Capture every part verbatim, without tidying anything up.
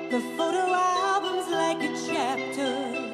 The photo album's like a chapter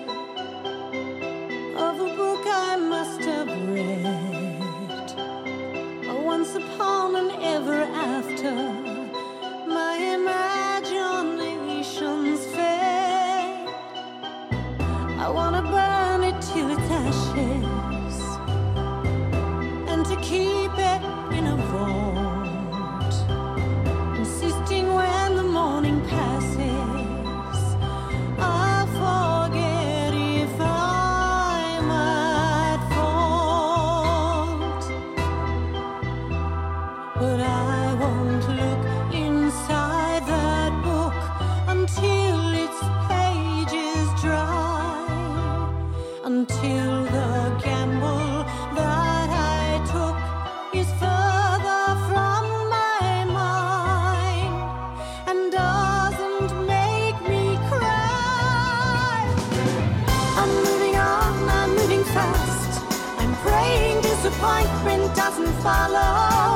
of a book I must have read. A once upon and ever after, my imagination's fed. I wanna burn it till it's ashes, and to keep it in a vault, insisting when the morning passes, I'll forget if I'm at fault. But I won't look inside that book until its pages dry, until the gamble that I took is further from my mind and doesn't make me cry. I'm moving on, I'm moving fast. I'm praying disappointment doesn't follow.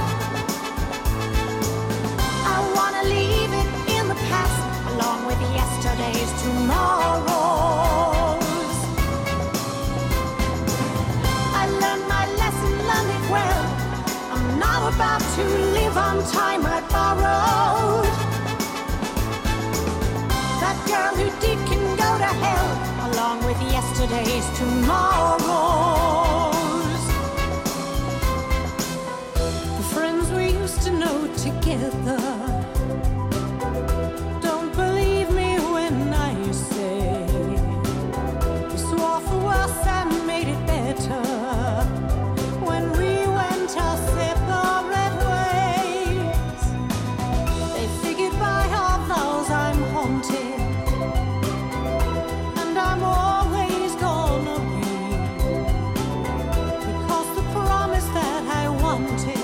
I wanna leave it in the past, along with yesterday's tomorrows. I learned my lesson, learned it well. I'm not about to live on time I borrowed. That girl who did can go to hell, along with yesterday's tomorrows. The friends we used to know together don't believe me when I say we swore for worse and made it better when we went our separate ways. They figured by our vows I'm haunted, and I'm always gonna be, because the promise that I wanted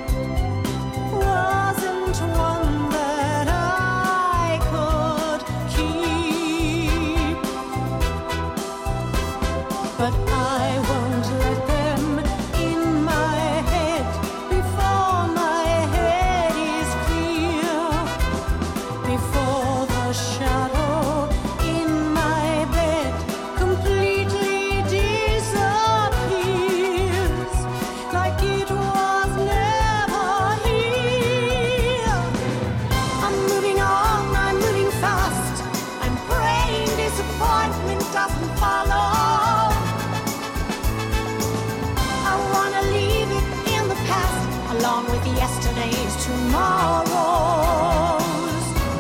wasn't one that I could keep. But I won't let them in my head before my head is clear, before the shadow in my bed completely disappears, like it was never here. I'm moving on, I'm moving fast. I'm praying disappointment doesn't follow. I wanna leave it in the past, along with yesterday's tomorrows.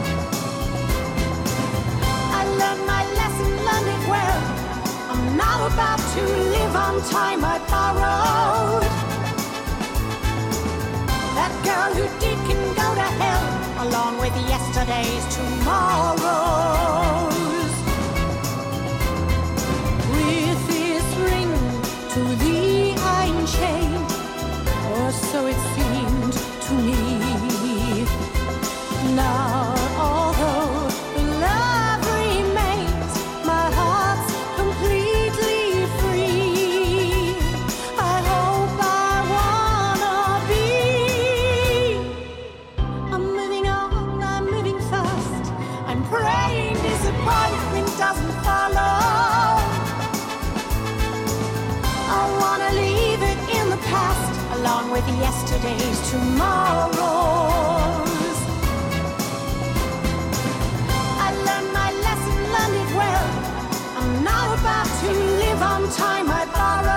I learned my lesson, learned it well. I'm not about to live on time I borrowed. That girl who did can go to hell, along with yesterday's tomorrows. With this ring to thee I'm chained, or so it seemed to me. Now, although the love remains, my heart's completely free. I hope I wanna be. I'm moving on, I'm moving fast. I'm praying disappointment doesn't follow. I wanna leave it in the past, along with yesterday's tomorrows. I learned my lesson, learned it well. I'm not about to live on time I borrowed.